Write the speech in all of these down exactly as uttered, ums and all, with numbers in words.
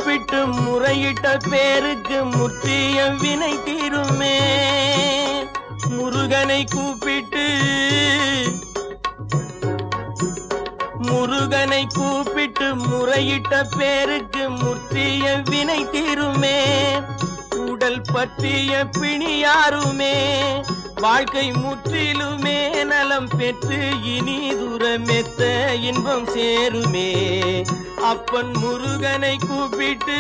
கூப்பிட்டு முறையிட்ட பேருக்கு முற்றிய வினை தீருமே. முருகனை கூப்பிட்டு முருகனை கூப்பிட்டு முறையிட்ட பேருக்கு முற்றிய வினை தீருமே. உடல் பற்றிய பிணியாருமே வாழ்க்கை முற்றிலுமே நலம் பெற்று இனி தூரமெத்த இன்பம் சேருமே. அப்பன் முருகனை கூப்பிட்டு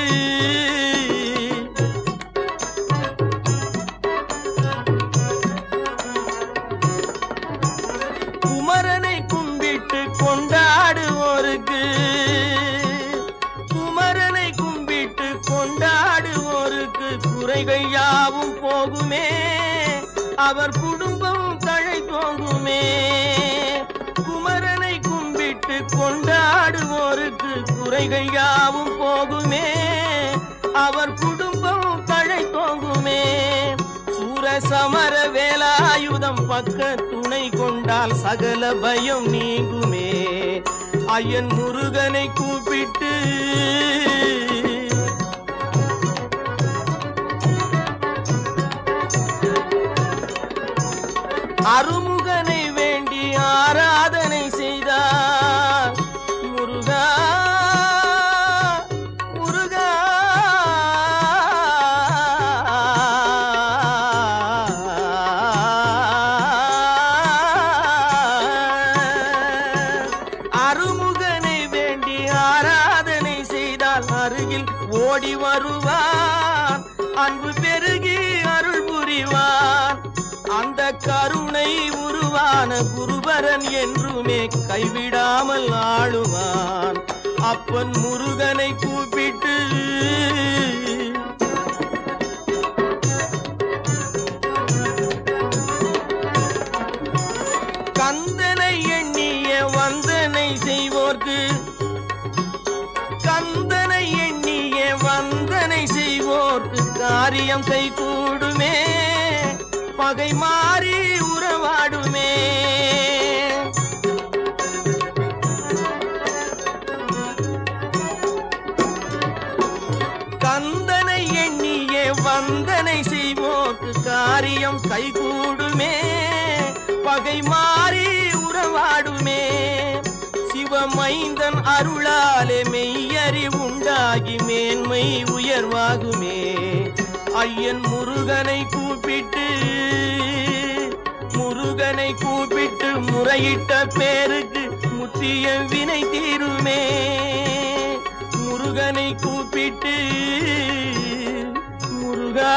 குமரனை கும்பிட்டு கொண்டாடுவோருக்கு குமரனை கும்பிட்டு கொண்டாடுவோருக்கு குறைகள் யாவும் போகுமே. அவர் குடும்பம் தழை தோங்குமே. குமரனை கும்பிட்டு கொண்டாடுவோருக்கு குறைகள் யாவும் போகுமே. அவர் குடும்பம் தழை தோங்குமே. சூரசமர வேலாயுதம் பக்க துணை கொண்டால் சகல பயம் நீங்குமே. ஐயன் முருகனை கூப்பிட்டு அருமுகனை வேண்டி ஆராதனை செய்தார். முருகா முருகா அருமுகனை வேண்டி ஆராதனை செய்தால் அருகில் ஓடி வருவான். அன்பு பெருகி அருள் புரிவான். அந்த கருணை உருவான குருபரன் என்றுமே கைவிடாமல் ஆளுவான். அப்பன் முருகனை கூப்பிட்டு கந்தனை எண்ணிய வந்தனை செய்வோர்க்கு கந்தனை எண்ணிய வந்தனை செய்வோர்க்கு காரியம் கை கூடுமே. பகை மாறி உறவாடுமே. கந்தனை எண்ணிய வந்தனை செய்வோர்க்கு காரியம் கைகூடுமே. பகை மாறி உறவாடுமே. சிவமைந்தன் அருளாலே மெய்யறிவுண்டாகி மேன்மை உயர்வாகுமே. ஐயன் முருகனை கூப்பிட்டு முருகனை கூப்பிட்டு முறையிட்ட பேருக்கு முற்றிய வினை தீருமே. முருகனை கூப்பிட்டு முருகா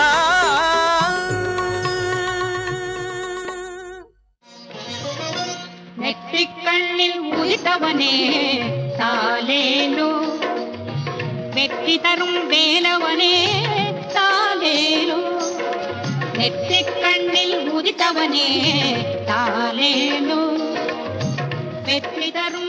நெற்றிக்கண்ணில் உதித்தவனே தாலேலோ. வெற்றி தரும் வேலவனே தாலேலோ. நெற்றிக்கண்ணில் உதித்தவனே தாலேலோ. வெற்றி தரும்